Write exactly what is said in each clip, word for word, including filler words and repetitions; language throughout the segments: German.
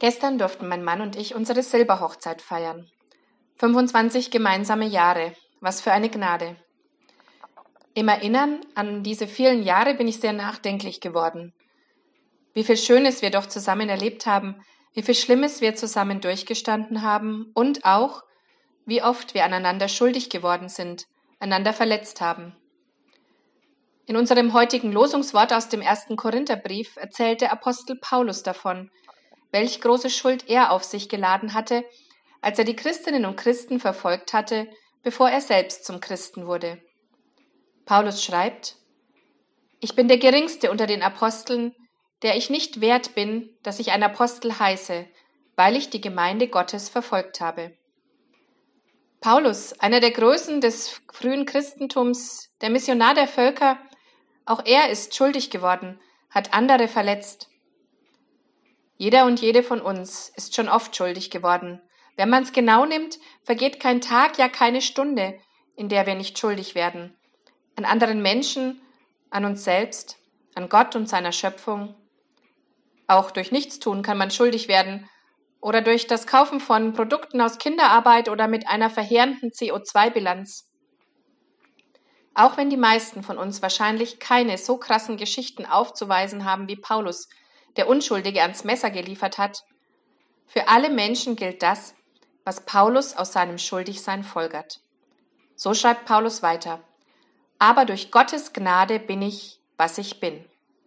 Gestern durften mein Mann und ich unsere Silberhochzeit feiern. fünfundzwanzig gemeinsame Jahre. Was für eine Gnade. Im Erinnern an diese vielen Jahre bin ich sehr nachdenklich geworden. Wie viel Schönes wir doch zusammen erlebt haben, wie viel Schlimmes wir zusammen durchgestanden haben und auch, wie oft wir aneinander schuldig geworden sind, einander verletzt haben. In unserem heutigen Losungswort aus dem ersten Korintherbrief erzählt der Apostel Paulus davon, welch große Schuld er auf sich geladen hatte, als er die Christinnen und Christen verfolgt hatte, bevor er selbst zum Christen wurde. Paulus schreibt: Ich bin der Geringste unter den Aposteln, der ich nicht wert bin, dass ich ein Apostel heiße, weil ich die Gemeinde Gottes verfolgt habe. Paulus, einer der Größen des frühen Christentums, der Missionar der Völker, auch er ist schuldig geworden, hat andere verletzt. Jeder und jede von uns ist schon oft schuldig geworden. Wenn man es genau nimmt, vergeht kein Tag, ja keine Stunde, in der wir nicht schuldig werden. An anderen Menschen, an uns selbst, an Gott und seiner Schöpfung. Auch durch Nichtstun kann man schuldig werden oder durch das Kaufen von Produkten aus Kinderarbeit oder mit einer verheerenden C O zwei Bilanz. Auch wenn die meisten von uns wahrscheinlich keine so krassen Geschichten aufzuweisen haben wie Paulus, der Unschuldige ans Messer geliefert hat, für alle Menschen gilt das, was Paulus aus seinem Schuldigsein folgert. So schreibt Paulus weiter: Aber durch Gottes Gnade bin ich, was ich bin.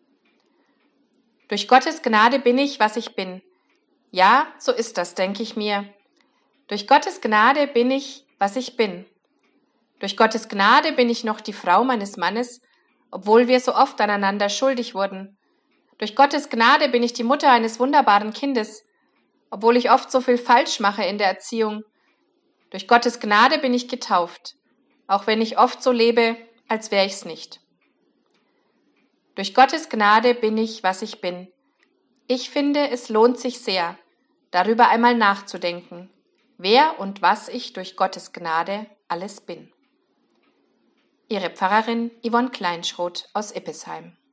Durch Gottes Gnade bin ich, was ich bin. Ja, so ist das, denke ich mir. Durch Gottes Gnade bin ich, was ich bin. Durch Gottes Gnade bin ich noch die Frau meines Mannes, obwohl wir so oft aneinander schuldig wurden. Durch Gottes Gnade bin ich die Mutter eines wunderbaren Kindes, obwohl ich oft so viel falsch mache in der Erziehung. Durch Gottes Gnade bin ich getauft, auch wenn ich oft so lebe, als wäre ich's nicht. Durch Gottes Gnade bin ich, was ich bin. Ich finde, es lohnt sich sehr, darüber einmal nachzudenken, wer und was ich durch Gottes Gnade alles bin. Ihre Pfarrerin Yvonne Kleinschroth aus Ippesheim.